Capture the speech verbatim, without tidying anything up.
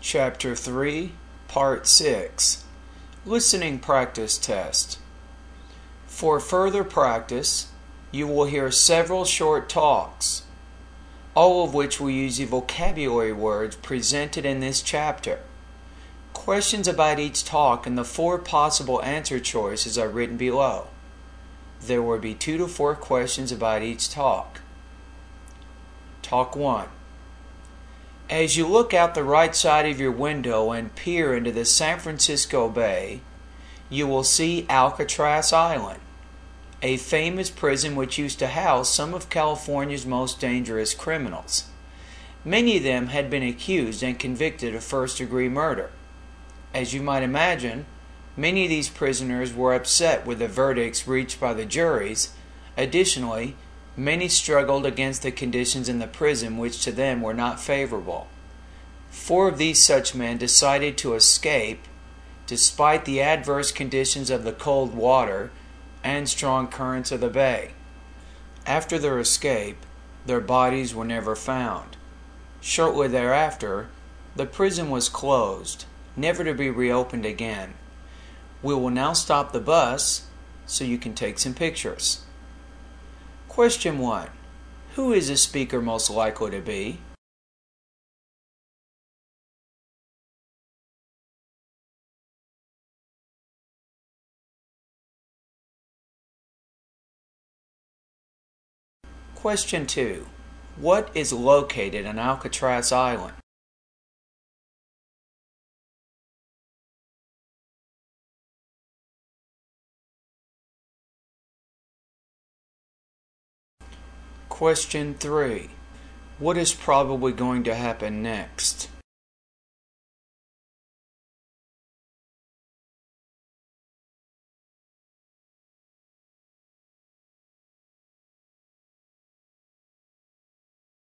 Chapter three, Part six, Listening Practice Test. For further practice, you will hear several short talks, all of which will use the vocabulary words presented in this chapter. Questions about each talk and the four possible answer choices are written below. There will be two to four questions about each talk. Talk one. As you look out the right side of your window and peer into the San Francisco Bay, you will see Alcatraz Island, a famous prison which used to house some of California's most dangerous criminals. Many of them had been accused and convicted of first-degree murder. As you might imagine, many of these prisoners were upset with the verdicts reached by the juries. Additionally, many struggled against the conditions in the prison which to them were not favorable. Four of these such men decided to escape despite the adverse conditions of the cold water and strong currents of the bay. After their escape, their bodies were never found. Shortly thereafter, the prison was closed, never to be reopened again. We will now stop the bus so you can take some pictures. Question one. Who is the speaker most likely to be? Question two. What is located on Alcatraz Island? Question three. What is probably going to happen next?